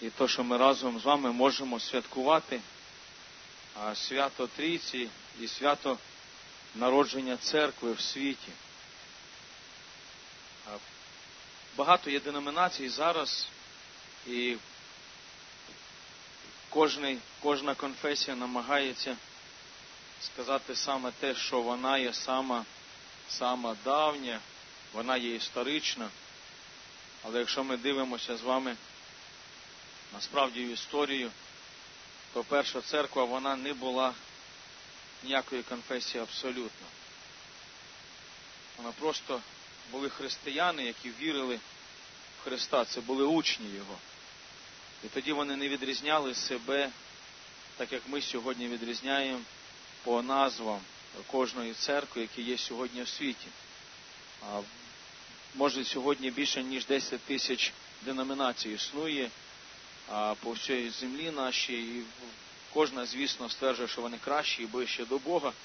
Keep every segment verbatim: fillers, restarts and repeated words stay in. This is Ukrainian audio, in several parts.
і то, що ми разом з вами можемо святкувати свято Трійці і свято народження церкви в світі. Багато є деномінацій зараз, і кожний, кожна конфесія намагається сказати саме те, що вона є сама, сама давня, вона є історична. Але якщо ми дивимося з вами насправді в історію, то перша церква, вона не була ніякої конфесії абсолютно. Вона просто були християни, які вірили в Христа, це були учні Його. І тоді вони не відрізняли себе, так як ми сьогодні відрізняємо по назвам кожної церкви, які є сьогодні в світі. А може сьогодні більше ніж десять тисяч деномінацій існує а по всій землі нашій, і кожна, звісно, стверджує, що вони кращі і ближче до Бога.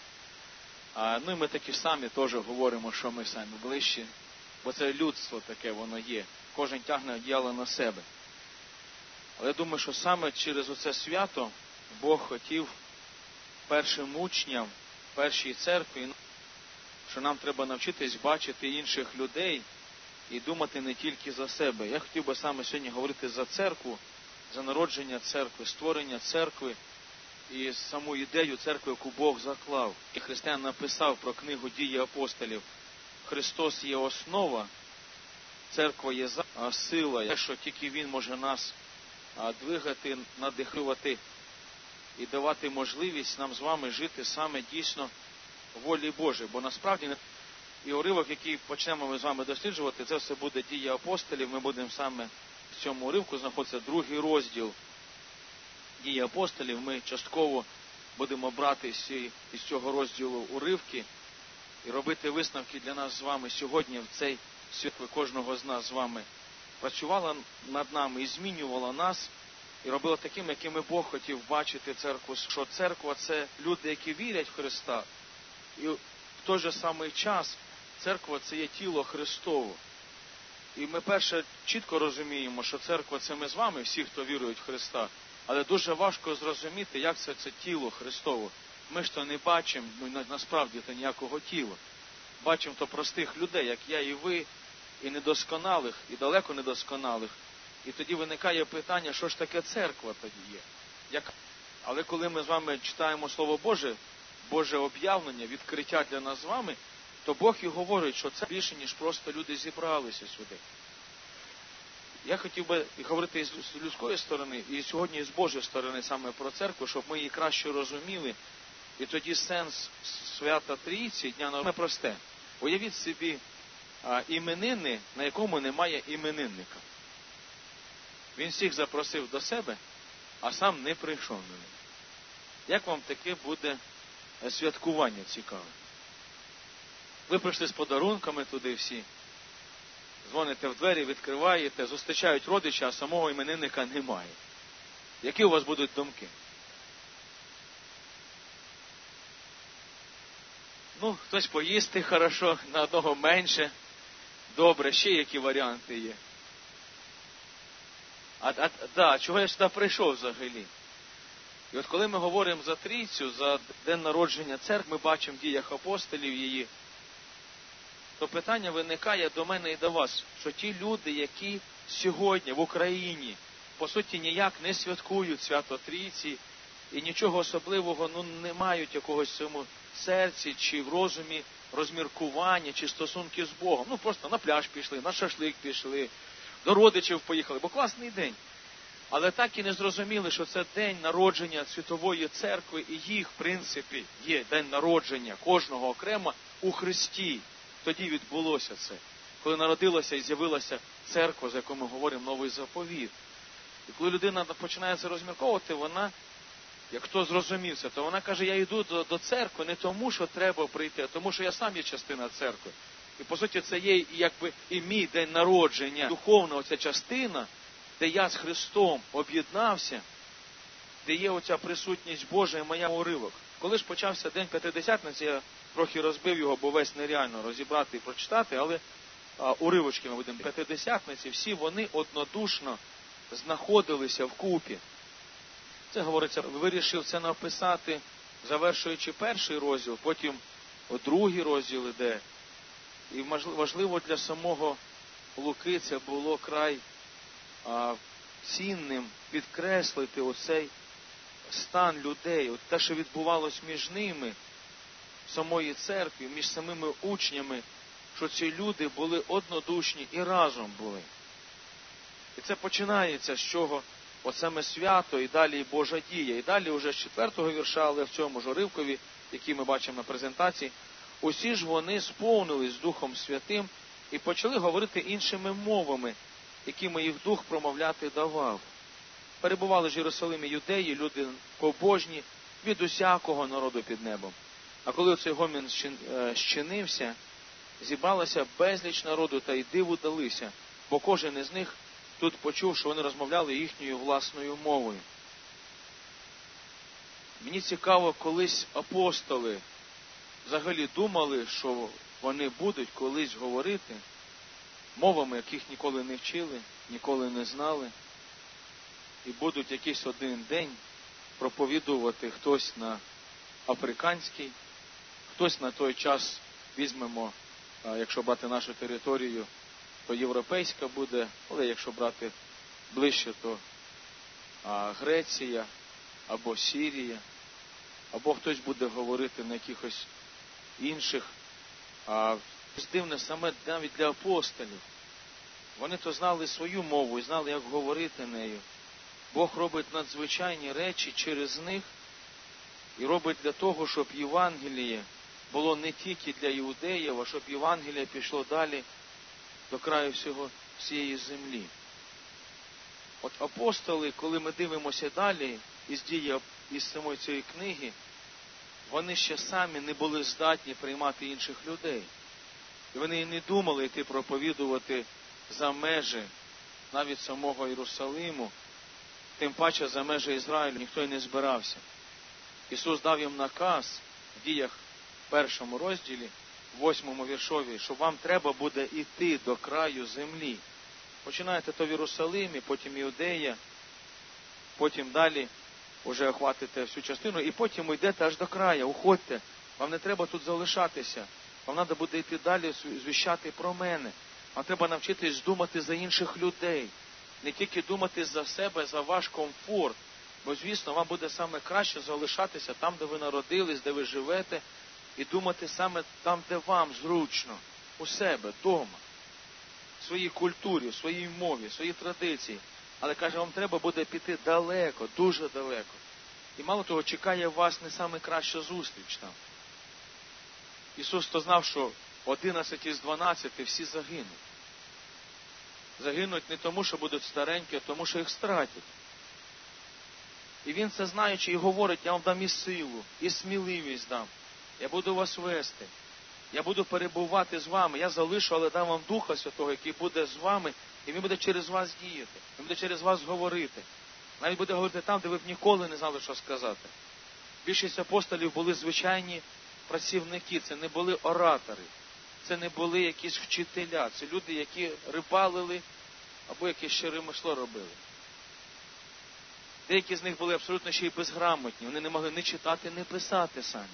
А, ну і ми такі самі теж говоримо, що ми самі ближчі, бо це людство таке воно є. Кожен тягне одіяло на себе. Але я думаю, що саме через оце свято Бог хотів першим учням, першій церкві, що нам треба навчитись бачити інших людей і думати не тільки за себе. Я хотів би саме сьогодні говорити за церкву, за народження церкви, створення церкви і саму ідею церкви, яку Бог заклав. І християн написав про книгу «Дії апостолів». Христос є основа, церква є сила, що тільки Він може нас двигати, надихувати і давати можливість нам з вами жити саме дійсно волі Божої. Бо насправді і уривок, який почнемо ми з вами досліджувати, це все буде «Дії апостолів». Ми будемо саме в цьому уривку знаходиться другий розділ «Дії апостолів». Ми частково будемо брати із цього розділу уривки і робити висновки для нас з вами сьогодні в цей світ кожного з нас з вами. Працювала над нами і змінювала нас, і робила таким, якими Бог хотів бачити церкву. Що церква – це люди, які вірять в Христа. І в той же самий час церква – це є тіло Христово. І ми перше чітко розуміємо, що церква – це ми з вами, всі, хто вірують в Христа. Але дуже важко зрозуміти, як це, це тіло Христово. Ми ж то не бачимо, ну, насправді, то ніякого тіла. Бачимо то простих людей, як я і ви, і недосконалих, і далеко недосконалих. І тоді виникає питання, що ж таке церква тоді є. Як... Але коли ми з вами читаємо Слово Боже, Боже об'явлення, відкриття для нас з вами, то Бог і говорить, що це більше, ніж просто люди зібралися сюди. Я хотів би і говорити з людської сторони, і сьогодні з Божої сторони саме про церкву, щоб ми її краще розуміли. І тоді сенс свята Трійці, Дня народження, просте. Уявіть собі а, іменини, на якому немає іменинника. Він всіх запросив до себе, а сам не прийшов на них. Як вам таке буде святкування цікаве? Ви прийшли з подарунками туди всі, дзвоните в двері, відкриваєте, зустрічають родича, а самого іменинника немає. Які у вас будуть думки? Ну, хтось поїсти хорошо, на одного менше. Добре, ще які варіанти є. А, а да, чого я сюди прийшов взагалі? І от коли ми говоримо за Трійцю, за день народження церкви, ми бачимо в діях апостолів її, то питання виникає до мене і до вас, що ті люди, які сьогодні в Україні, по суті, ніяк не святкують свято Трійці і нічого особливого, ну, не мають якогось в цьому серці чи в розумі розміркування, чи стосунки з Богом. Ну, просто на пляж пішли, на шашлик пішли, до родичів поїхали, бо класний день. Але так і не зрозуміли, що це день народження Світової Церкви, і їх, в принципі, є день народження кожного окремо у Христі. Тоді відбулося це, коли народилася і з'явилася церква, за яку ми говоримо, новий заповіт. І коли людина починає це розмірковувати, вона, як хто зрозумів це, то вона каже, я йду до, до церкви не тому, що треба прийти, а тому, що я сам є частина церкви. І, по суті, це є якби і мій день народження, духовна оця частина, де я з Христом об'єднався, де є оця присутність Божа і моя уривок. Коли ж почався День П'ятидесятниці, я трохи розбив його, бо весь нереально розібрати і прочитати, але а, уривочки ми будемо. П'ятидесятниці, всі вони однодушно знаходилися вкупі. Це, говориться, вирішив це написати, завершуючи перший розділ, потім о другий розділ іде. І важливо для самого Луки це було край а, цінним підкреслити оцей стан людей, от те, що відбувалось між ними, в самої церкві, між самими учнями, що ці люди були однодушні і разом були. І це починається з чого? От саме свято і далі Божа дія. І далі вже з четвертого вірша, але в цьому ж уривкові, який ми бачимо на презентації, усі ж вони сповнились Духом Святим і почали говорити іншими мовами, якими їх Дух промовляти давав. Перебували ж в Єрусалимі юдеї, люди побожні, від усякого народу під небом. А коли цей гомін щинився, зібралося безліч народу та й диву далися, бо кожен із них тут почув, що вони розмовляли їхньою власною мовою. Мені цікаво, колись апостоли взагалі думали, що вони будуть колись говорити мовами, яких ніколи не вчили, ніколи не знали, і будуть якийсь один день проповідувати хтось на африканський, хтось на той час, візьмемо, якщо брати нашу територію, то європейська буде, але якщо брати ближче, то а, Греція або Сирія, або хтось буде говорити на якихось інших. А, дивне саме навіть для апостолів. Вони то знали свою мову і знали, як говорити нею. Бог робить надзвичайні речі через них і робить для того, щоб Євангеліє було не тільки для іудеїв, а щоб Євангеліє пішло далі до краю всього, всієї землі. От апостоли, коли ми дивимося далі із дії, із самої цієї книги, вони ще самі не були здатні приймати інших людей. І вони і не думали йти проповідувати за межі навіть самого Єрусалиму, тим паче за межі Ізраїлю ніхто й не збирався. Ісус дав їм наказ в діях першому розділі, восьмому віршові, що вам треба буде йти до краю землі. Починаєте то в Єрусалимі, потім Іудея, потім далі вже охватите всю частину, і потім йдете аж до краю, уходьте. Вам не треба тут залишатися. Вам треба буде йти далі, звіщати про мене. Вам треба навчитись думати за інших людей. Не тільки думати за себе, за ваш комфорт. Бо, звісно, вам буде саме краще залишатися там, де ви народились, де ви живете, і думати саме там, де вам зручно, у себе, вдома, в своїй культурі, в своїй мові, в своїй традиції. Але, каже, вам треба буде піти далеко, дуже далеко. І мало того, чекає вас не саме краща зустріч там. Ісус то знав, що одинадцять із дванадцяти всі загинуть. Загинуть не тому, що будуть старенькі, а тому, що їх стратять. І Він це знаючи і говорить, я вам дам і силу, і сміливість дам. Я буду вас вести. Я буду перебувати з вами. Я залишу, але дам вам Духа Святого, який буде з вами, і Він буде через вас діяти. Він буде через вас говорити. Навіть буде говорити там, де ви б ніколи не знали, що сказати. Більшість апостолів були звичайні працівники, це не були оратори, це не були якісь вчителя, це люди, які рибалили або якесь ще ремесло робили. Деякі з них були абсолютно ще й безграмотні, вони не могли ні читати, ні писати самі.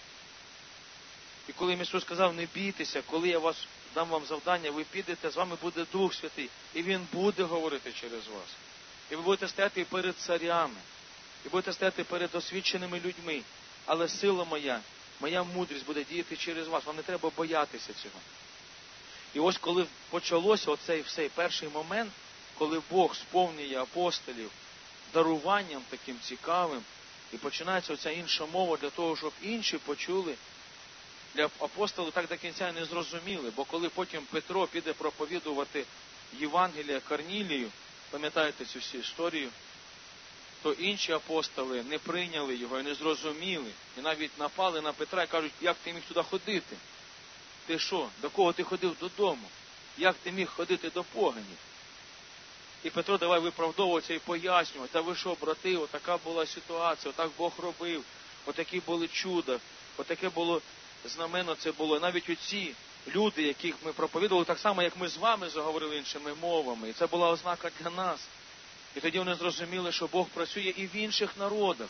І коли Ісус сказав, не бійтеся, коли я вас дам вам завдання, ви підете, з вами буде Дух Святий, і Він буде говорити через вас. І ви будете стояти перед царями, і будете стояти перед освіченими людьми. Але сила моя, моя мудрість буде діяти через вас. Вам не треба боятися цього. І ось коли почалося оцей всей перший момент, коли Бог сповнює апостолів даруванням таким цікавим, і починається оця інша мова для того, щоб інші почули, для апостолів так до кінця не зрозуміли, бо коли потім Петро піде проповідувати Євангелія Корнілію, пам'ятаєте цю всю історію, то інші апостоли не прийняли його і не зрозуміли, і навіть напали на Петра і кажуть, як ти міг туди ходити? Ти що? До кого ти ходив? Додому? Як ти міг ходити до поганів? І Петро давай виправдовуватися і пояснювати, та ви що, брати, отака була ситуація, отак Бог робив, отакі були чуда, отаке було знамено, це було. Навіть оці люди, яких ми проповідували, так само, як ми з вами заговорили іншими мовами. І це була ознака для нас. І тоді вони зрозуміли, що Бог працює і в інших народах.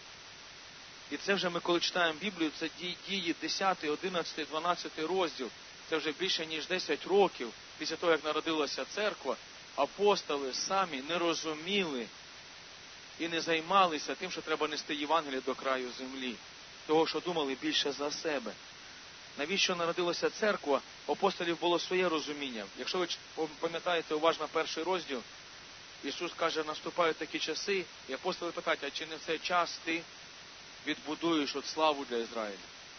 І це вже ми, коли читаємо Біблію, це дії десятий, одинадцятий, дванадцятий розділ. Це вже більше, ніж десять років після того, як народилася церква, апостоли самі не розуміли і не займалися тим, що треба нести Євангеліє до краю землі. Того, що думали більше за себе. Навіщо народилася церква? У апостолів було своє розуміння. Якщо ви пам'ятаєте уважно перший розділ, Ісус каже, наступають такі часи, і апостоли питають, а чи не в цей час ти відбудуєш от славу для Ізраїля?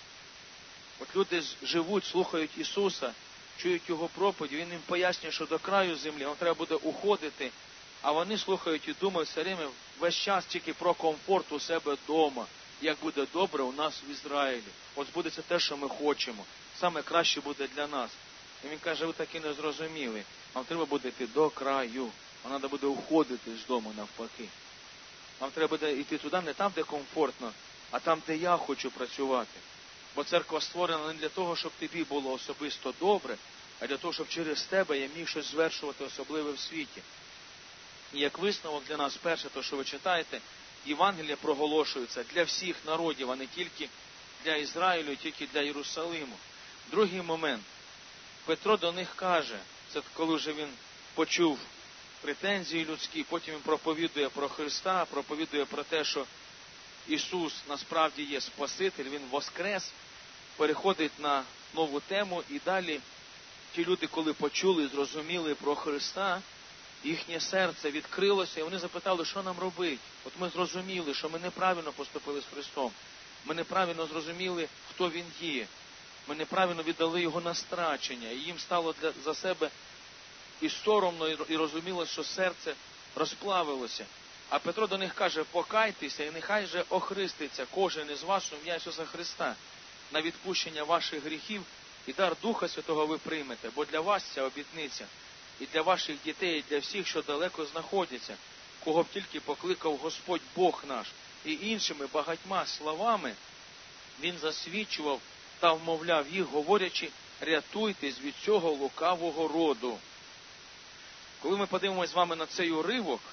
От люди живуть, слухають Ісуса, чують Його проповідь, Він їм пояснює, що до краю землі вам треба буде уходити, а вони слухають і думають все время весь час тільки про комфорт у себе вдома, як буде добре у нас в Ізраїлі. От збудеться те, що ми хочемо. Саме краще буде для нас. І Він каже, ви таки не зрозуміли. Вам треба буде йти до краю. Вам треба буде уходити з дому навпаки. Вам треба буде йти туди, не там, де комфортно, а там, де я хочу працювати. Бо церква створена не для того, щоб тобі було особисто добре, а для того, щоб через тебе я міг щось звершувати особливе в світі. І як висновок для нас, перше, то, що ви читаєте, Євангелія проголошується для всіх народів, а не тільки для Ізраїлю, тільки для Єрусалиму. Другий момент. Петро до них каже, це коли вже він почув претензії людські, потім він проповідує про Христа, проповідує про те, що Ісус насправді є Спаситель, Він воскрес, переходить на нову тему, і далі ті люди, коли почули, зрозуміли про Христа, їхнє серце відкрилося, і вони запитали, що нам робити. От ми зрозуміли, що ми неправильно поступили з Христом. Ми неправильно зрозуміли, хто Він є. Ми неправильно віддали Його на страчення. І їм стало для, за себе і соромно, і розуміло, що серце розплавилося. А Петро до них каже, покайтеся, і нехай же охреститься кожен із вас у ім'я Ісуса Христа на відпущення ваших гріхів, і дар Духа Святого ви приймете, бо для вас ця обітниця, і для ваших дітей, і для всіх, що далеко знаходяться, кого б тільки покликав Господь Бог наш. І іншими багатьма словами Він засвідчував та вмовляв їх, говорячи, рятуйтесь від цього лукавого роду. Коли ми подивимось з вами на цей уривок,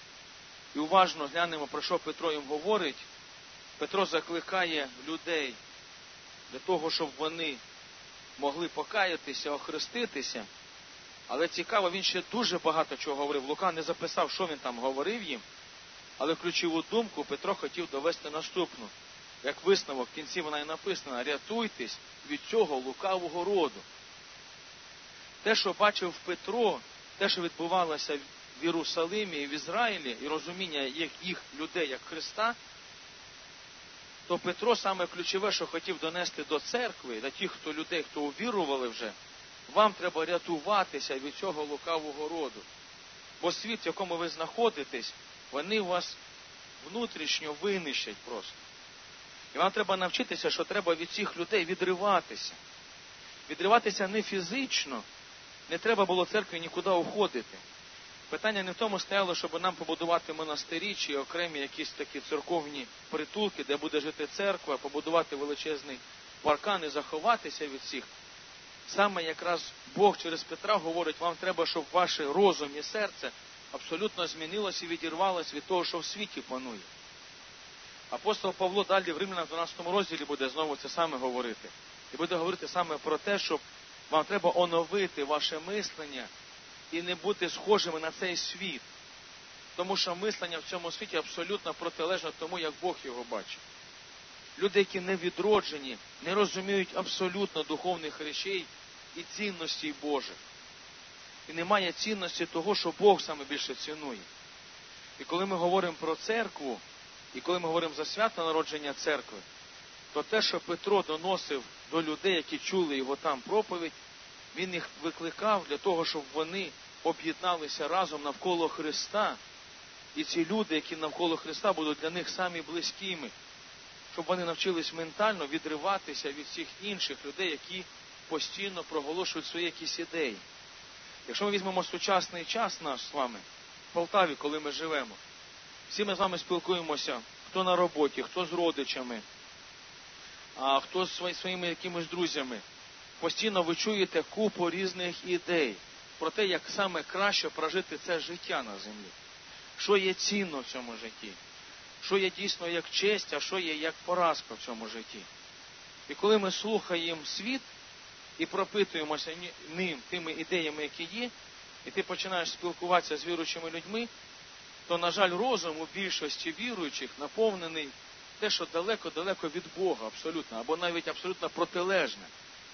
і уважно глянемо, про що Петро їм говорить, Петро закликає людей для того, щоб вони могли покаятися, охреститися. Але цікаво, він ще дуже багато чого говорив. Лука не записав, що він там говорив їм, але ключову думку Петро хотів довести наступну. Як висновок, в кінці вона і написана, рятуйтесь від цього лукавого роду. Те, що бачив Петро, те, що відбувалося в Єрусалимі і в Ізраїлі, і розуміння їх, їх людей як Христа, то Петро саме ключове, що хотів донести до церкви, до тих, хто людей, хто увірували вже, вам треба рятуватися від цього лукавого роду. Бо світ, в якому ви знаходитесь, вони вас внутрішньо винищать просто. І вам треба навчитися, що треба від цих людей відриватися. Відриватися не фізично, не треба було церкві нікуди уходити. Питання не в тому стояло, щоб нам побудувати монастирі чи окремі якісь такі церковні притулки, де буде жити церква, побудувати величезний паркан і заховатися від всіх. Саме якраз Бог через Петра говорить, вам треба, щоб ваше розум і серце абсолютно змінилося і відірвалося від того, що в світі панує. Апостол Павло далі в Римлянам дванадцятому розділі буде знову це саме говорити. І буде говорити саме про те, що вам треба оновити ваше мислення і не бути схожими на цей світ. Тому що мислення в цьому світі абсолютно протилежно тому, як Бог його бачить. Люди, які не відроджені, не розуміють абсолютно духовних речей і цінностей Божих. І немає цінності того, що Бог саме більше цінує. І коли ми говоримо про церкву, і коли ми говоримо за свято народження церкви, то те, що Петро доносив до людей, які чули його там проповідь, він їх викликав для того, щоб вони об'єдналися разом навколо Христа. І ці люди, які навколо Христа, будуть для них самі близькими. Щоб вони навчились ментально відриватися від всіх інших людей, які постійно проголошують свої якісь ідеї. Якщо ми візьмемо сучасний час наш з вами, в Полтаві, коли ми живемо, всі ми з вами спілкуємося, хто на роботі, хто з родичами, а хто з своїми якимись друзями. Постійно ви чуєте купу різних ідей про те, як саме краще прожити це життя на землі. що є цінно в цьому житті, що є дійсно як честь, а що є як поразка в цьому житті. І коли ми слухаємо світ і пропитуємося ним, тими ідеями, які є, і ти починаєш спілкуватися з віруючими людьми, то, на жаль, розум у більшості віруючих наповнений те, що далеко-далеко від Бога абсолютно, або навіть абсолютно протилежне.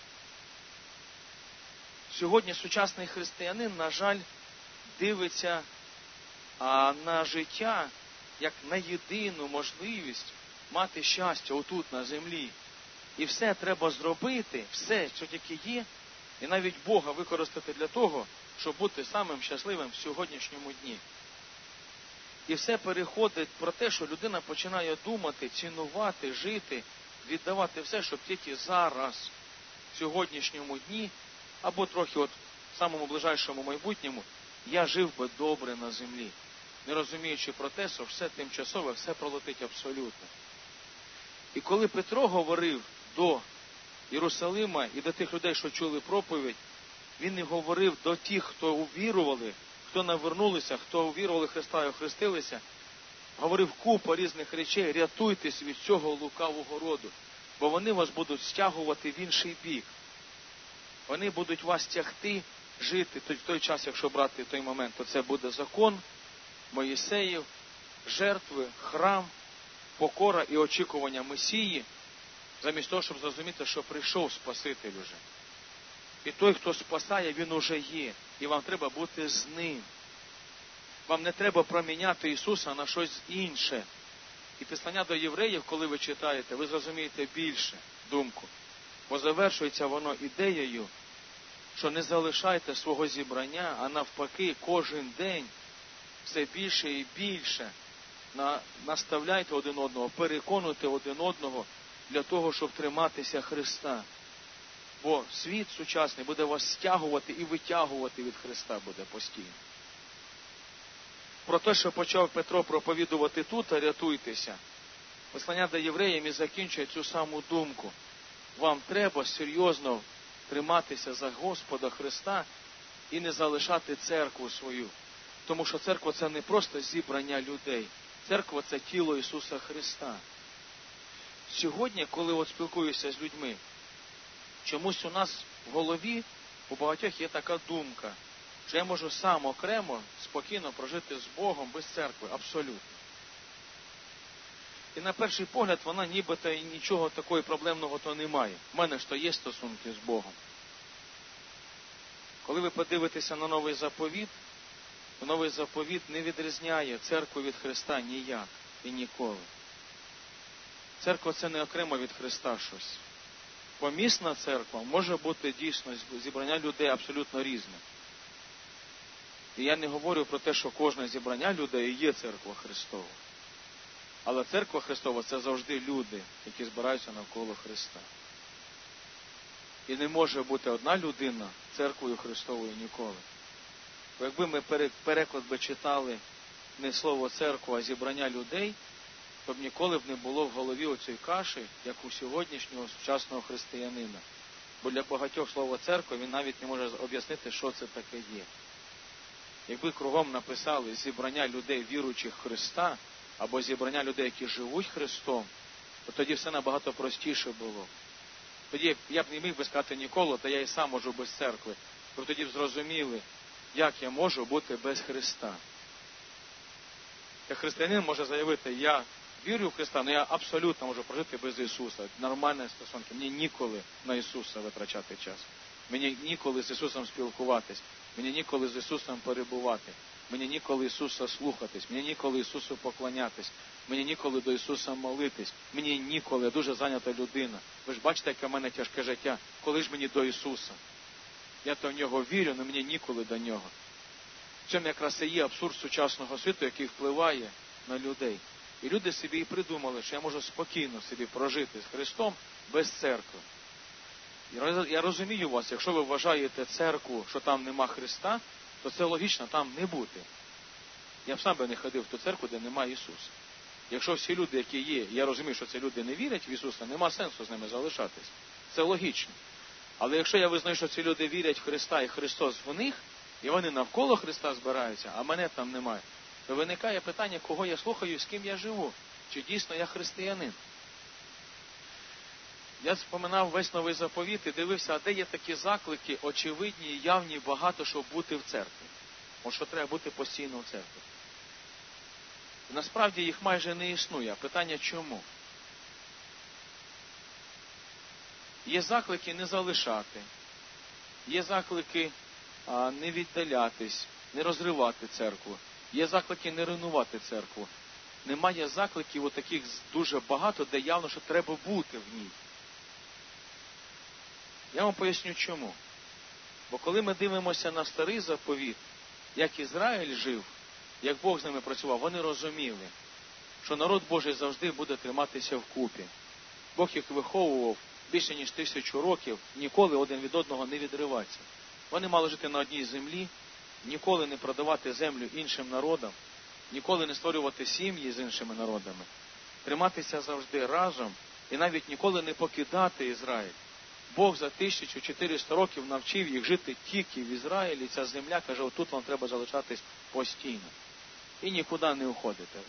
Сьогодні сучасний християнин, на жаль, дивиться а, на життя як на єдину можливість мати щастя отут, на землі. І все треба зробити, все, що тільки є, і навіть Бога використати для того, щоб бути самим щасливим в сьогоднішньому дні. І все переходить про те, що людина починає думати, цінувати, жити, віддавати все, щоб тільки зараз, в сьогоднішньому дні, або трохи от в самому ближайшому майбутньому, я жив би добре на землі, не розуміючи про те, що все тимчасове, все пролетить абсолютно. І коли Петро говорив до Єрусалима і до тих людей, що чули проповідь, він не говорив до тих, хто увірували, хто навернулися, хто увірували Христа і охрестилися, говорив купа різних речей: рятуйтесь від цього лукавого роду, бо вони вас будуть стягувати в інший бік. Вони будуть вас тягти жити в той час, якщо брати той момент, то це буде закон Моїсеїв, жертви, храм, покора і очікування Месії, замість того, щоб зрозуміти, що прийшов Спаситель уже. І той, хто спасає, він уже є. І вам треба бути з ним. Вам не треба проміняти Ісуса на щось інше. І післання до євреїв, коли ви читаєте, ви зрозумієте більше думку. Бо завершується воно ідеєю, що не залишайте свого зібрання, а навпаки, кожен день все більше і більше наставляйте один одного, переконуйте один одного для того, щоб триматися Христа. Бо світ сучасний буде вас стягувати і витягувати від Христа буде постійно. Про те, що почав Петро проповідувати тут, а рятуйтеся, послання до євреїв і закінчує цю саму думку. Вам треба серйозно триматися за Господа Христа і не залишати церкву свою. Тому що церква – це не просто зібрання людей. Церква – це тіло Ісуса Христа. Сьогодні, коли от спілкуюся з людьми, чомусь у нас в голові у багатьох є така думка, що я можу сам окремо спокійно прожити з Богом без церкви. Абсолютно. І на перший погляд вона нібито і нічого такого проблемного то немає. У мене ж то є стосунки з Богом. Коли ви подивитеся на новий заповіт, то новий заповіт не відрізняє церкву від Христа ніяк і ніколи. Церква – це не окремо від Христа щось. Помісна церква може бути дійсно зібрання людей абсолютно різне. І я не говорю про те, що кожне зібрання людей є церква Христова. Але церква Христова – це завжди люди, які збираються навколо Христа. І не може бути одна людина церквою Христовою ніколи. Бо якби ми переклад би читали не слово церква, а зібрання людей, то б ніколи б не було в голові оцієї каші, як у сьогоднішнього сучасного християнина. Бо для багатьох слово церква, він навіть не може об'яснити, що це таке є. Якби кругом написали зібрання людей, віруючих в Христа, або зібрання людей, які живуть Христом, то тоді все набагато простіше було. Тоді я б не міг би сказати ніколи, та я і сам можу без церкви. Бо тоді б зрозуміли, як я можу бути без Христа. Як християнин може заявити, я вірю в Христа, але я абсолютно можу прожити без Ісуса. Нормальні стосунки. Мені ніколи на Ісуса витрачати час. Мені ніколи з Ісусом спілкуватись. Мені ніколи з Ісусом перебувати. Мені ніколи Ісуса слухатись. Мені ніколи Ісусу поклонятись. Мені ніколи до Ісуса молитись. Мені ніколи, я дуже зайнята людина. Ви ж бачите, яке в мене тяжке життя. Коли ж мені до Ісуса? Я то в Нього вірю, але мені ніколи до Нього. В цьому якраз і є абсурд сучасного світу, який впливає на людей. І люди собі і придумали, що я можу спокійно собі прожити з Христом без церкви. Я розумію вас, якщо ви вважаєте церкву, що там нема Христа, то це логічно там не бути. Я б сам би не ходив в ту церкву, де немає Ісуса. Якщо всі люди, які є, я розумію, що ці люди не вірять в Ісуса, нема сенсу з ними залишатись. Це логічно. Але якщо я визнаю, що ці люди вірять в Христа і Христос в них, і вони навколо Христа збираються, а мене там немає, то виникає питання, кого я слухаю і з ким я живу. Чи дійсно я християнин? Я споминав весь Новий Заповіт і дивився, а де є такі заклики, очевидні і явні, багато, щоб бути в церкві. От що треба бути постійно в церкві. І насправді їх майже не існує. А питання чому? Є заклики не залишати. Є заклики а, не віддалятись, не розривати церкву. Є заклики не руйнувати церкву. Немає закликів отаких дуже багато, де явно, що треба бути в ній. Я вам поясню чому. Бо коли ми дивимося на Старий Заповіт, як Ізраїль жив, як Бог з ними працював, вони розуміли, що народ Божий завжди буде триматися вкупі. Бог їх виховував більше ніж тисячу років, ніколи один від одного не відриватися. Вони мали жити на одній землі, ніколи не продавати землю іншим народам, ніколи не створювати сім'ї з іншими народами, триматися завжди разом і навіть ніколи не покидати Ізраїль. Бог за тисячу чотириста років навчив їх жити тільки в Ізраїлі. Ця земля, каже, отут вам треба залишатись постійно. І нікуди не уходити.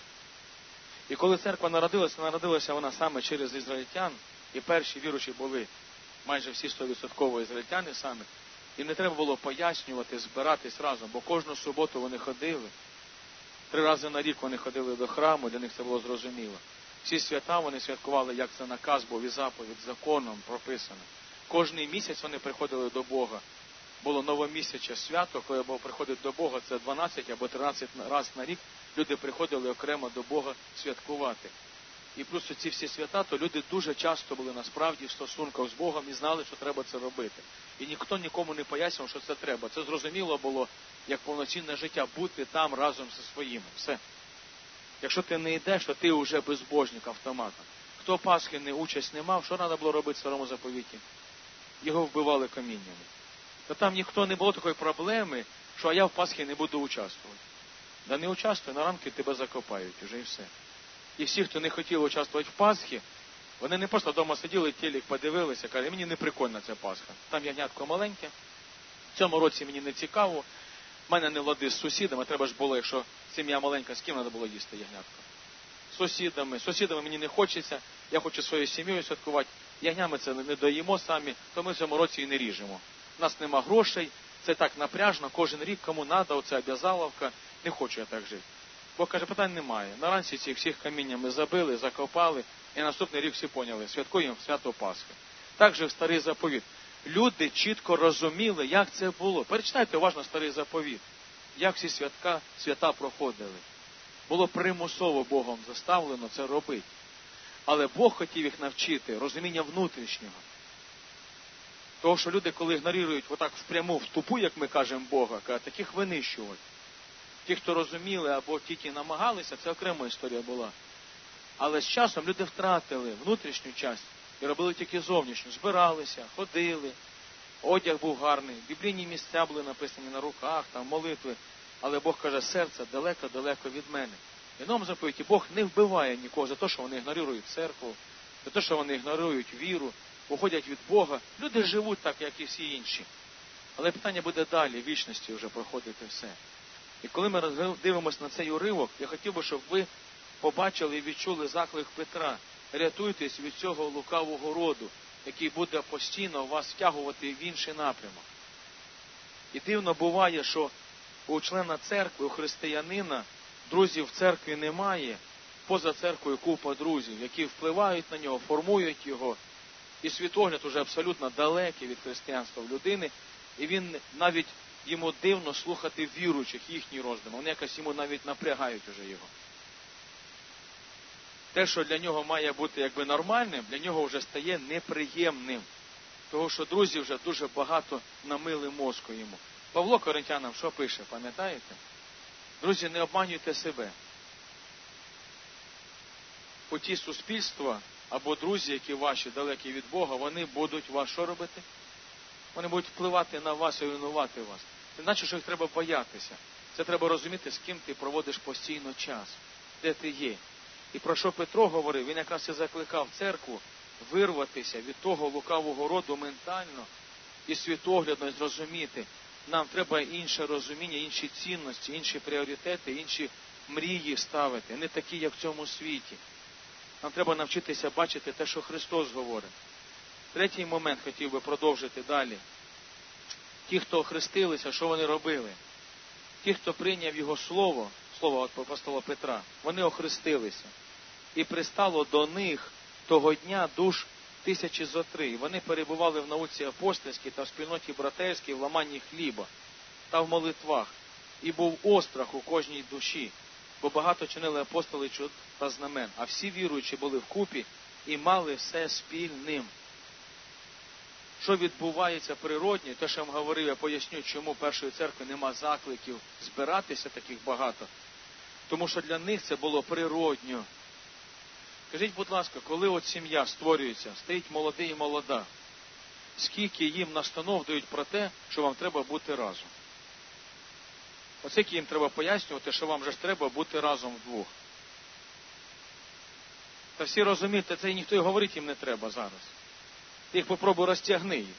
І коли церква народилася, народилася вона саме через ізраїльтян, і перші віруючі були майже всі сто відсотків ізраїльтяни саме, їм не треба було пояснювати, збиратись разом, бо кожну суботу вони ходили. Три рази на рік вони ходили до храму, для них це було зрозуміло. Всі свята вони святкували, як це наказ був і заповідь, законом прописано. Кожний місяць вони приходили до Бога. Було новомісячне свято, коли Бог приходить до Бога, це дванадцять або тринадцять разів на рік, люди приходили окремо до Бога святкувати. І плюс ці всі свята, то люди дуже часто були насправді в стосунках з Богом і знали, що треба це робити. І ніхто нікому не пояснював, що це треба. Це зрозуміло було, як повноцінне життя, бути там разом зі своїми. Все. Якщо ти не йдеш, то ти вже безбожник автоматом. Хто Пасхи не участь не мав, що треба було робити в Старому Заповіті? Його вбивали каміннями. Та там ніхто не було такої проблеми, що а я в Пасхі не буду участвувати. Да не участвуй, на ранки тебе закопають, уже і все. І всі, хто не хотів участвувати в Пасхі, вони не просто вдома сиділи, телек подивилися, кажуть, мені не прикольна ця Пасха. Там ягнятко маленьке, в цьому році мені не цікаво, в мене не лади з сусідами, треба ж було, якщо сім'я маленька, з ким треба було їсти ягнятко? З сусідами. З сусідами мені не хочеться, я хочу своєю сім'єю святкувати. Ягнями це не доїмо самі, то ми в цьому році і не ріжемо. У нас нема грошей, це так напряжно, кожен рік кому треба, оця обязаловка, не хочу я так жити. Бо, каже, питань немає. Наранці цих всіх каміннями забили, закопали, і наступний рік всі поняли, святкуємо свято Пасхи. Так же в Старий Заповіт. Люди чітко розуміли, як це було. Перечитайте уважно Старий Заповіт, як всі святка, свята проходили. Було примусово Богом заставлено це робити. Але Бог хотів їх навчити розуміння внутрішнього. Того, що люди, коли ігнорують отак впряму, в тупу, як ми кажемо Бога, кажуть, таких винищувати. Ті, хто розуміли або тільки намагалися, це окрема історія була. Але з часом люди втратили внутрішню частину і робили тільки зовнішню. Збиралися, ходили, одяг був гарний, біблійні місця були написані на руках, там молитви. Але Бог каже, серце далеко-далеко від мене. В Новому Заповіті Бог не вбиває нікого за те, що вони ігнорують церкву, за те, що вони ігнорують віру, уходять від Бога. Люди живуть так, як і всі інші. Але питання буде далі, в вічності вже проходити все. І коли ми дивимося на цей уривок, я хотів би, щоб ви побачили і відчули заклик Петра. Рятуйтесь від цього лукавого роду, який буде постійно вас втягувати в інший напрямок. І дивно буває, що у члена церкви, у християнина, друзів в церкві немає, поза церквою купа друзів, які впливають на нього, формують його. І світогляд уже абсолютно далекий від християнства в людини, і він навіть, йому дивно слухати віруючих, їхні роздуми. Вони якось йому навіть напрягають уже його. Те, що для нього має бути якби нормальним, для нього вже стає неприємним. Тому що друзі вже дуже багато намили мозку йому. Павло Коринтянам що пише, пам'ятаєте? Друзі, не обманюйте себе. У ті суспільства або друзі, які ваші далекі від Бога, вони будуть вас що робити? Вони будуть впливати на вас і руйнувати вас. Це значить, що їх треба боятися. Це треба розуміти, з ким ти проводиш постійно час, де ти є. І про що Петро говорив, він якраз і закликав церкву вирватися від того лукавого роду ментально і світоглядно і зрозуміти. Нам треба інше розуміння, інші цінності, інші пріоритети, інші мрії ставити, не такі, як в цьому світі. Нам треба навчитися бачити те, що Христос говорить. Третій момент хотів би продовжити далі. Ті, хто охрестилися, що вони робили? Ті, хто прийняв Його слово, слово апостола Петра, вони охрестилися. І пристало до них того дня душ тисячі зо три. І вони перебували в науці апостольській та в спільноті братерській, в ламанні хліба та в молитвах. І був острах у кожній душі, бо багато чинили апостоли чуд та знамен, а всі віруючі були вкупі і мали все спільним. Що відбувається природньо, те, що я вам говорив, я поясню, чому першої церкви нема закликів збиратися таких багато. Тому що для них це було природньо. Скажіть, будь ласка, коли от сім'я створюється, стоїть молодий і молода, скільки їм настанов дають про те, що вам треба бути разом? Оце їм треба пояснювати, що вам же ж треба бути разом вдвох. Та всі розумієте, це і ніхто і говорити їм не треба зараз. Ти їх попробуй розтягни їх.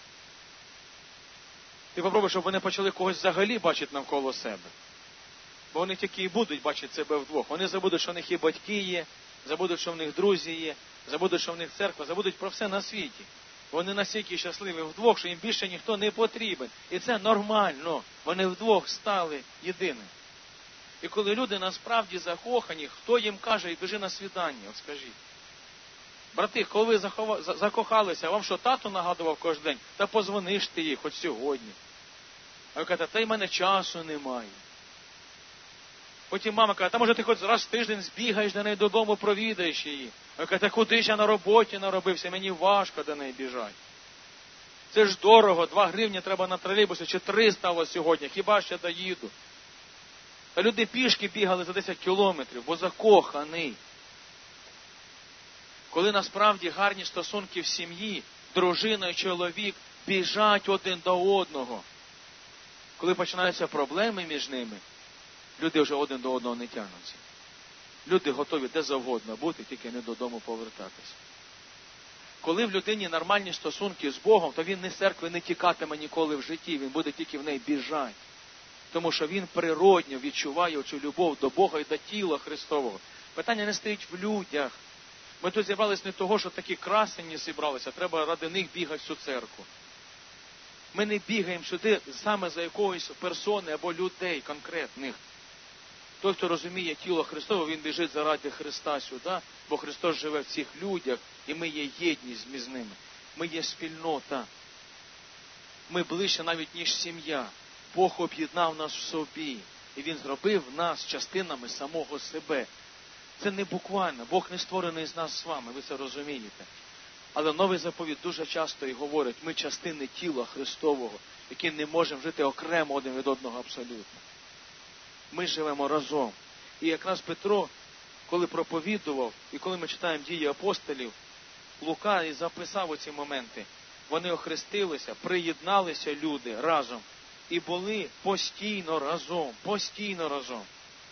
Ти попробуй, щоб вони почали когось взагалі бачити навколо себе. Бо вони тільки і будуть бачити себе вдвох. Вони забудуть, що в них і батьки є, забудуть, що в них друзі є, забудуть, що в них церква, забудуть про все на світі. Вони настільки щасливі вдвох, що їм більше ніхто не потрібен. І це нормально. Вони вдвох стали єдиним. І коли люди насправді закохані, хто їм каже, і біжи на свідання, от скажіть. Брати, коли ви захова... закохалися, вам що, тато нагадував кожен день? Та позвониш ти їй, хоч сьогодні. А ви кажете, та й в мене часу немає. Потім мама каже, та може ти хоч раз в тиждень збігаєш до неї додому, провідаєш її. А ви кажете, куди ж я на роботі наробився, мені важко до неї біжати. Це ж дорого, два гривні треба на тролейбусі, чи три стало сьогодні, хіба ж я доїду. Та люди пішки бігали за десять кілометрів, бо закоханий. Коли насправді гарні стосунки в сім'ї, дружина і чоловік біжать один до одного. Коли починаються проблеми між ними, люди вже один до одного не тягнуться. Люди готові де завгодно бути, тільки не додому повертатися. Коли в людині нормальні стосунки з Богом, то він не з церкви не тікатиме ніколи в житті, він буде тільки в неї біжати. Тому що він природньо відчуває цю любов до Бога і до тіла Христового. Питання не стоїть в людях. Ми тут зібрались не того, що такі красені зібралися, треба ради них бігати в цю церкву. Ми не бігаємо сюди саме за якоїсь персони або людей конкретних. Той, хто розуміє тіло Христове, він біжить заради Христа сюди, бо Христос живе в цих людях, і ми є єдність між ними. Ми є спільнота. Ми ближче навіть, ніж сім'я. Бог об'єднав нас в собі, і Він зробив нас частинами самого себе. Це не буквально. Бог не створений з нас з вами, ви це розумієте. Але новий заповіт дуже часто і говорить, ми частини тіла Христового, які не можемо жити окремо один від одного абсолютно. Ми живемо разом. І якраз Петро, коли проповідував, і коли ми читаємо дії апостолів, Лука і записав оці моменти. Вони охрестилися, приєдналися люди разом і були постійно разом, постійно разом.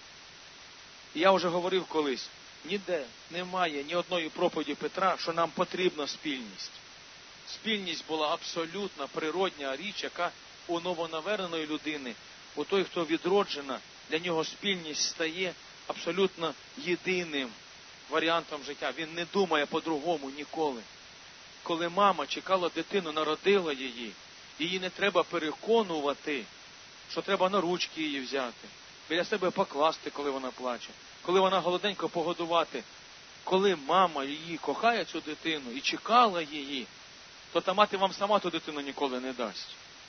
І я вже говорив колись, ніде немає ні одної проповіді Петра, що нам потрібна спільність. Спільність була абсолютно природня річ, яка у новонаверненої людини, у той, хто відроджена, для нього спільність стає абсолютно єдиним варіантом життя. Він не думає по-другому ніколи. Коли мама чекала дитину, народила її, її не треба переконувати, що треба на ручки її взяти, біля себе покласти, коли вона плаче, коли вона голоденько погодувати. Коли мама її кохає, цю дитину, і чекала її, то та мати вам сама ту дитину ніколи не дасть.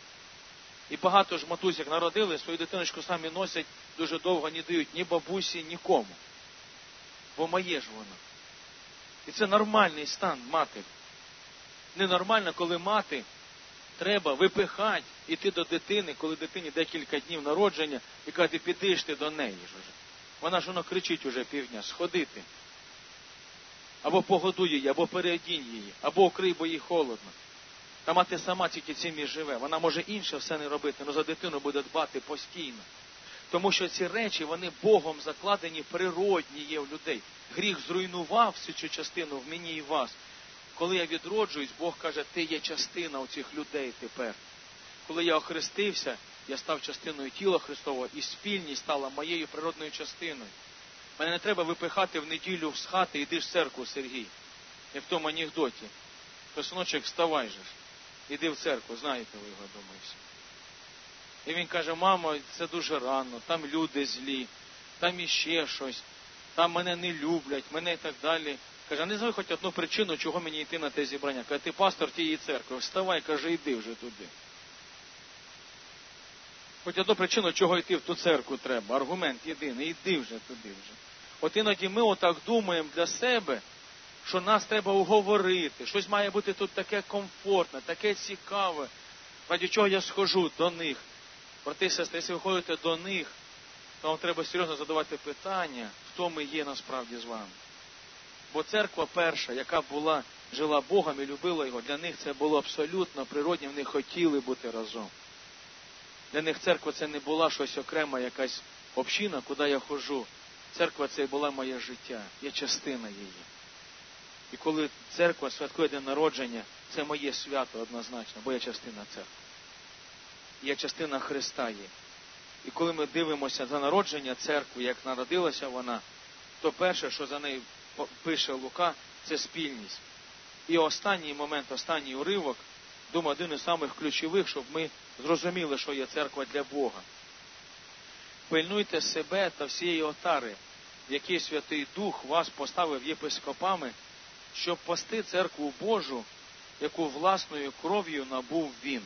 І багато ж матусь, як народили, свою дитиночку самі носять дуже довго, не дають ні бабусі, нікому. Бо моє ж воно. І це нормальний стан матері. Ненормально, коли мати треба випихати, іти до дитини, коли дитині декілька днів народження, і казати, піди ж ти до неї ж уже. Вона ж воно кричить уже півдня, сходити. Або погодуй її, або переодінь її, або укрий, бо їй холодно. Та мати сама тільки цим і живе. Вона може інше все не робити, але за дитину буде дбати постійно. Тому що ці речі, вони Богом закладені, природні є в людей. Гріх зруйнував всю цю частину в мені і вас. Коли я відроджуюсь, Бог каже, ти є частина у цих людей тепер. Коли я охрестився, я став частиною тіла Христового, і спільність стала моєю природною частиною. Мене не треба випихати в неділю з хати, іди ж в церкву, Сергій. Як в тому анекдоті. То, синочок, вставай же ж, іди в церкву, знаєте ви його, думаю, всі. І він каже, мамо, це дуже рано, там люди злі, там іще щось, там мене не люблять, мене і так далі. Каже, а не знаю хоч одну причину, чого мені йти на те зібрання. Каже, ти пастор тієї церкви, вставай, каже, йди вже туди. Хоч одну причину, чого йти в ту церкву треба. Аргумент єдиний, йди вже туди вже. От іноді ми отак думаємо для себе, що нас треба уговорити, щось має бути тут таке комфортне, таке цікаве, ради чого я схожу до них. Брати і сестри, якщо ви ходите до них, то вам треба серйозно задавати питання, хто ми є насправді з вами. Бо церква перша, яка була, жила Богом і любила Його, для них це було абсолютно природне, вони хотіли бути разом. Для них церква це не була щось окрема, якась община, куди я ходжу. Церква це була моє життя, я частина її. І коли церква святкує день народження, це моє свято однозначно, бо я частина церкви. Я частина Христа є. І коли ми дивимося за народження церкви, як народилася вона, то перше, що за нею пише Лука, це спільність. І останній момент, останній уривок, думаю, один із самих ключових, щоб ми зрозуміли, що є церква для Бога. Пильнуйте себе та всієї отари, в якій Святий Дух вас поставив єпископами, щоб пасти церкву Божу, яку власною кров'ю набув Він.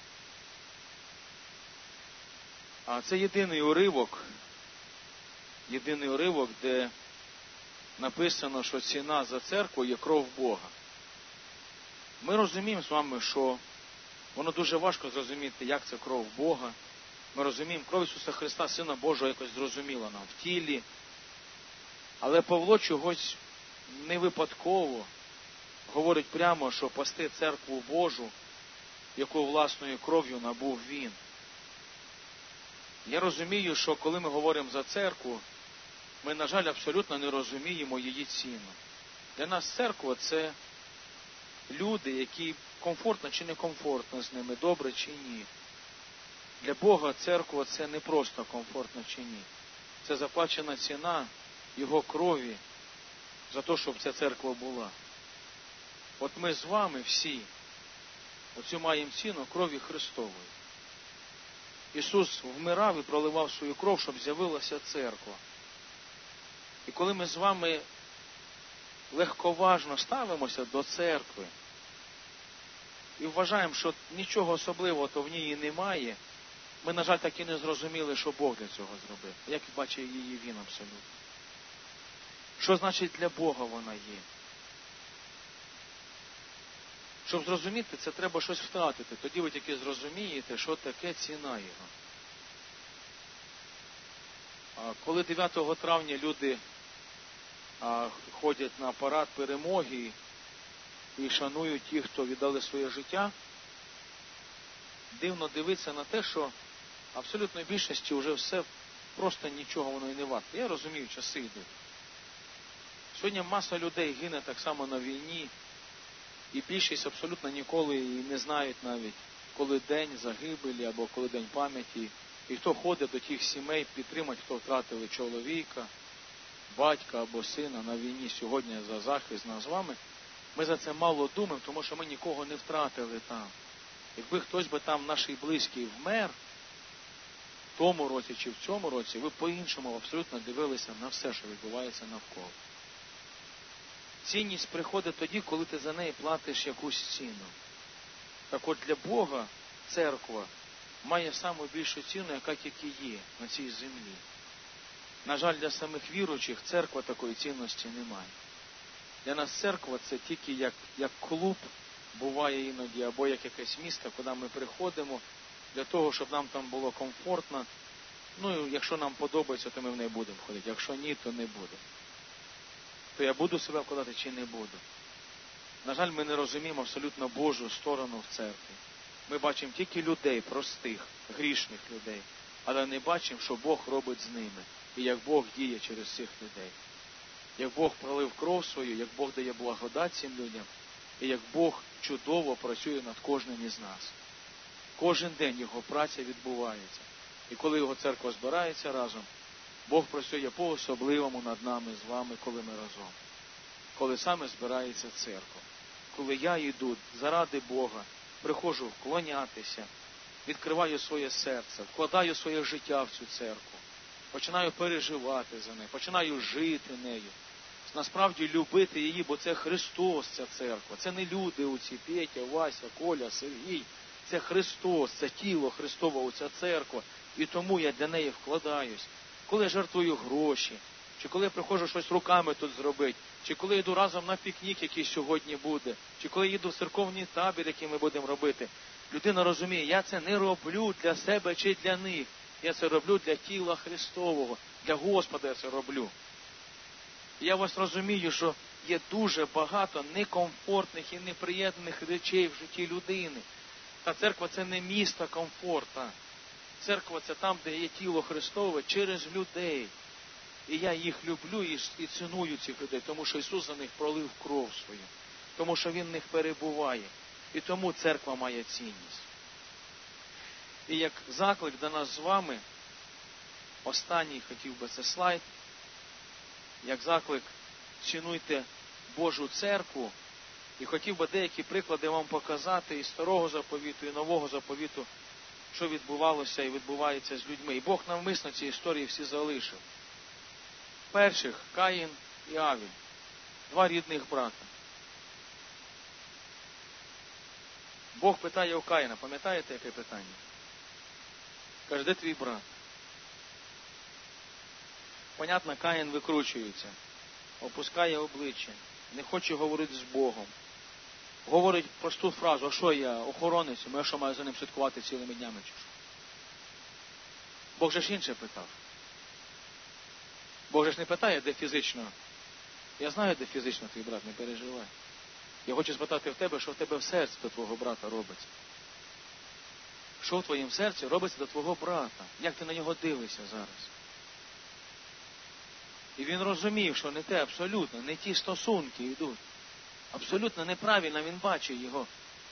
А це єдиний уривок, єдиний уривок, де написано, що ціна за церкву є кров Бога. Ми розуміємо з вами, що воно дуже важко зрозуміти, як це кров Бога. Ми розуміємо, кров Ісуса Христа, Сина Божого, якось зрозуміла нам в тілі. Але Павло чогось не випадково говорить прямо, що пасти церкву Божу, яку власною кров'ю набув Він. Я розумію, що коли ми говоримо за церкву, ми, на жаль, абсолютно не розуміємо її ціну. Для нас церква – це люди, які комфортно чи некомфортно з ними, добре чи ні. Для Бога церква – це не просто комфортно чи ні. Це заплачена ціна Його крові за те, щоб ця церква була. От ми з вами всі оцю маємо ціну крові Христової. Ісус вмирав і проливав свою кров, щоб з'явилася церква. І коли ми з вами легковажно ставимося до церкви і вважаємо, що нічого особливого то в ній немає, ми, на жаль, так і не зрозуміли, що Бог для цього зробив. Як бачив її Він абсолютно. Що значить для Бога вона є? Щоб зрозуміти, це треба щось втратити. Тоді ви тільки зрозумієте, що таке ціна Його. Коли дев'ятого травня люди ходять на парад перемоги і шанують тих, хто віддали своє життя, дивно дивитися на те, що абсолютно більшості вже все просто нічого воно і не варто. Я розумію, часи йдуть. Сьогодні маса людей гине так само на війні, і більшість абсолютно ніколи і не знають навіть, коли день загибелі або коли день пам'яті. І хто ходить до тих сімей підтримати, хто втратили чоловіка, батька або сина на війні сьогодні за захист нас з вами, ми за це мало думаємо, тому що ми нікого не втратили там. Якби хтось би там, наш близький, вмер в тому році чи в цьому році, ви по-іншому абсолютно дивилися на все, що відбувається навколо. Цінність приходить тоді, коли ти за неї платиш якусь ціну. Так от для Бога церква має саму більшу ціну, яка тільки є на цій землі. На жаль, для самих віруючих церква такої цінності немає. Для нас церква – це тільки як, як клуб, буває іноді, або як якесь місто, куди ми приходимо, для того, щоб нам там було комфортно. Ну, і якщо нам подобається, то ми в неї будемо ходити. Якщо ні, то не будемо. То я буду себе вкладати чи не буду. На жаль, ми не розуміємо абсолютно Божу сторону в церкві. Ми бачимо тільки людей, простих, грішних людей, але не бачимо, що Бог робить з ними, і як Бог діє через цих людей. Як Бог пролив кров свою, як Бог дає благодать цим людям, і як Бог чудово працює над кожним із нас. Кожен день його праця відбувається. І коли його церква збирається разом, Бог працює по-особливому над нами з вами, коли ми разом. Коли саме збирається церква. Коли я йду заради Бога, приходжу вклонятися, відкриваю своє серце, вкладаю своє життя в цю церкву, починаю переживати за нею, починаю жити нею, насправді любити її, бо це Христос, ця церква. Це не люди оці, Петя, Вася, Коля, Сергій. Це Христос, це тіло Христове, ця церква. І тому я для неї вкладаюсь. Коли я жертвую гроші, чи коли я приходжу щось руками тут зробити, чи коли я йду разом на пікнік, який сьогодні буде, чи коли я їду в церковний табір, який ми будемо робити, людина розуміє, я це не роблю для себе чи для них. Я це роблю для тіла Христового, для Господа я це роблю. І я вас розумію, що є дуже багато некомфортних і неприємних речей в житті людини. Та церква – це не місто комфорта. Церква – це там, де є тіло Христове через людей. І я їх люблю і, і ціную цих людей, тому що Ісус за них пролив кров свою. Тому що Він в них перебуває. І тому церква має цінність. І як заклик до нас з вами, останній хотів би це слайд, як заклик цінуйте Божу церкву, і хотів би деякі приклади вам показати із Старого заповіту, і Нового заповіту, що відбувалося і відбувається з людьми. І Бог навмисно ці історії всі залишив. Перших – Каїн і Авіль, два рідних брата. Бог питає у Каїна, пам'ятаєте, яке питання? Каже, де твій брат? Понятно, Каїн викручується, опускає обличчя, не хоче говорити з Богом. Говорить просту фразу, а що я, охоронець, я що маю за ним слідкувати цілими днями чи що? Бог же ж інше питав. Бог же ж не питає, де фізично. Я знаю, де фізично твій брат, не переживай. Я хочу спитати в тебе, що в тебе в серці до твого брата робиться. Що в твоїм серці робиться до твого брата? Як ти на нього дивишся зараз? І він розумів, що не те абсолютно, не ті стосунки йдуть. Абсолютно неправильно він бачить його.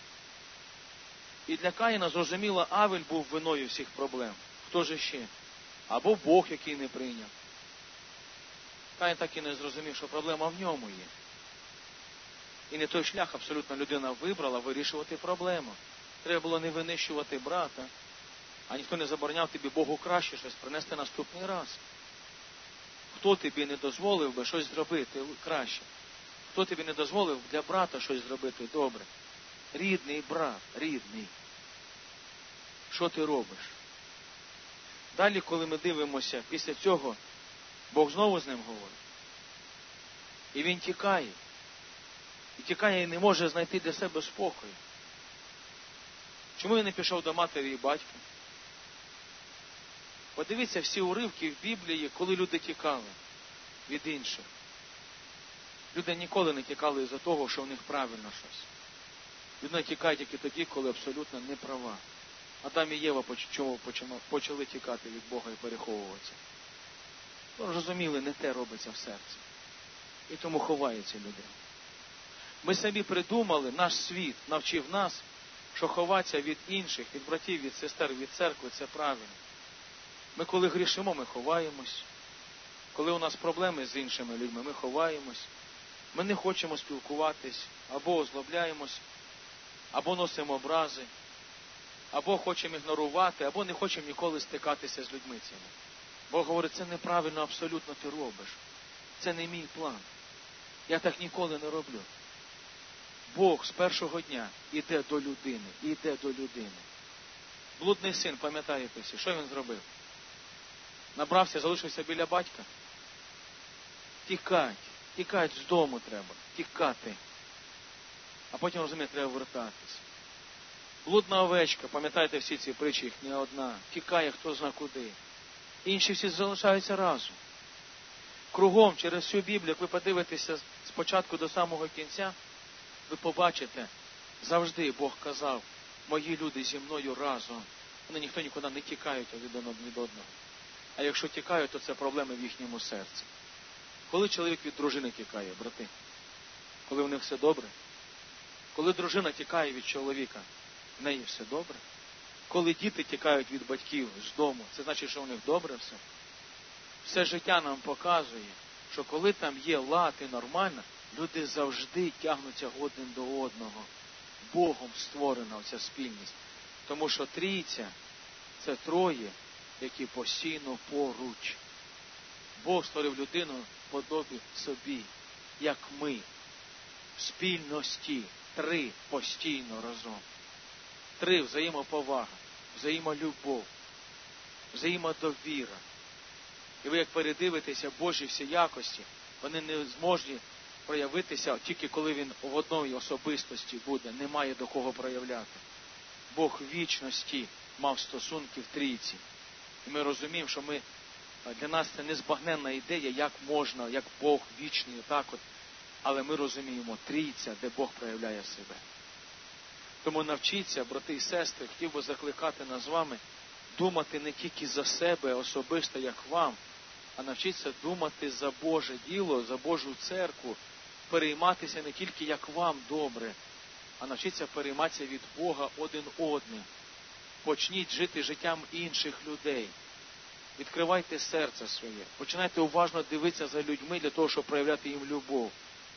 І для Каїна, зрозуміло, Авель був виною всіх проблем. Хто же ще? Або Бог, який не прийняв. Каїн так і не зрозумів, що проблема в ньому є. І не той шлях абсолютно людина вибрала вирішувати проблему. Треба було не винищувати брата, а ніхто не забороняв тобі Богу краще щось принести наступний раз. Хто тобі не дозволив би щось зробити краще? Хто тобі не дозволив для брата щось зробити добре? Рідний брат, рідний. Що ти робиш? Далі, коли ми дивимося, після цього Бог знову з ним говорить. І він тікає. І тікає і не може знайти для себе спокою. Чому він не пішов до матері і батька? Подивіться всі уривки в Біблії, коли люди тікали від інших. Люди ніколи не тікали із-за того, що в них правильно щось. Люди тікають тільки тоді, коли абсолютно не права. Адам і Єва чому почали тікати від Бога і переховуватися? Бо розуміли, не те робиться в серці. І тому ховається людина. Ми самі придумали, наш світ навчив нас, що ховатися від інших, від братів, від сестер, від церкви – це правильно. Ми коли грішимо, ми ховаємось. Коли у нас проблеми з іншими людьми, ми ховаємось. Ми не хочемо спілкуватись, або озлобляємось, або носимо образи, або хочемо ігнорувати, або не хочемо ніколи стикатися з людьми цими. Бог говорить, це неправильно абсолютно ти робиш. Це не мій план. Я так ніколи не роблю. Бог з першого дня іде до людини, іде до людини. Блудний син, пам'ятаєте всі, що він зробив? Набрався, залишився біля батька? Тікать, тікать з дому треба, тікати. А потім, розумієте, треба вертатись. Блудна овечка, пам'ятаєте всі ці притчі, їх не одна, тікає хто зна куди. Інші всі залишаються разом. Кругом, через всю Біблію, як ви подивитеся з початку до самого кінця, ви побачите, завжди Бог казав, мої люди зі мною разом. Вони ніхто нікуди не тікають один від одного. А якщо тікають, то це проблеми в їхньому серці. Коли чоловік від дружини тікає, брати? Коли в них все добре? Коли дружина тікає від чоловіка, в неї все добре? Коли діти тікають від батьків з дому, це значить, що у них добре все. Все життя нам показує, що коли там є лад і нормально, люди завжди тягнуться один до одного. Богом створена оця спільність. Тому що трійця – це троє, які постійно поруч. Бог створив людину в подобі собі, як ми. В спільності. Три постійно разом. Три – взаємоповага, взаємолюбов, взаємодовіра. І ви як передивитеся Божі всі якості, вони не зможуть проявитися тільки коли він в одній особистості буде, немає до кого проявляти. Бог вічності мав стосунки в трійці. І ми розуміємо, що ми, для нас це незбагненна ідея, як можна, як Бог вічний, так от. Але ми розуміємо трійця, де Бог проявляє себе. Тому навчіться, брати і сестри, хотів би закликати нас з вами, думати не тільки за себе особисто, як вам, а навчіться думати за Боже діло, за Божу церкву, перейматися не тільки як вам добре, а навчіться перейматися від Бога один одним. Почніть жити життям інших людей. Відкривайте серце своє. Починайте уважно дивитися за людьми для того, щоб проявляти їм любов.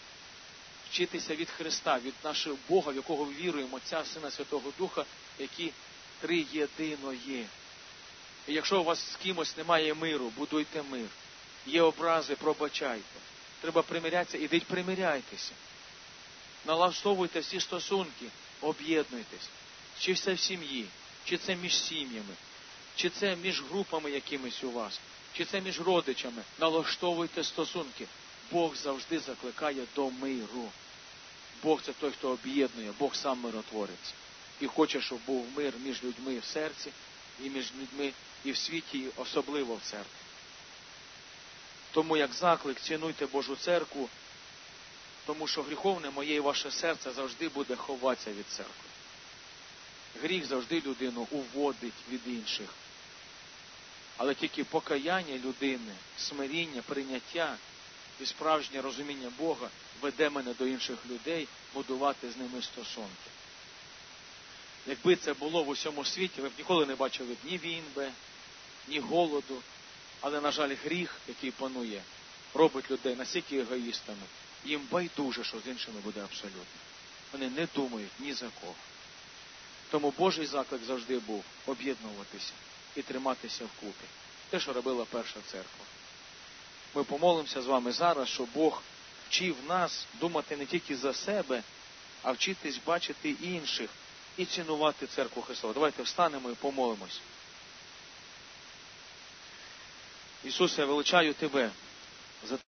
Вчитися від Христа, від нашого Бога, в якого віруємо, Отця, Сина, Святого Духа, які три єдино є. І якщо у вас з кимось немає миру, будуйте мир. Є образи, пробачайте. Треба примирятися, ідіть примиряйтеся. Налаштовуйте всі стосунки, об'єднуйтесь. Чи це в сім'ї, чи це між сім'ями, чи це між групами якимись у вас, чи це між родичами. Налаштовуйте стосунки. Бог завжди закликає до миру. Бог – це той, хто об'єднує, Бог сам миротворець. І хоче, щоб був мир між людьми в серці, і між людьми і в світі, і особливо в церкві. Тому як заклик цінуйте Божу церкву, тому що гріховне моє і ваше серце завжди буде ховатися від церкви. Гріх завжди людину уводить від інших. Але тільки покаяння людини, смиріння, прийняття і справжнє розуміння Бога веде мене до інших людей, будувати з ними стосунки. Якби це було в усьому світі, ви б ніколи не бачили б ні війн, ні голоду. Але, на жаль, гріх, який панує, робить людей настільки егоїстами. Їм байдуже, що з іншими буде абсолютно. Вони не думають ні за кого. Тому Божий заклик завжди був об'єднуватися і триматися вкупі. Те, що робила перша церква. Ми помолимося з вами зараз, щоб Бог вчив нас думати не тільки за себе, а вчитись бачити інших і цінувати церкву Христову. Давайте встанемо і помолимось. Ісусе, я величаю Тебе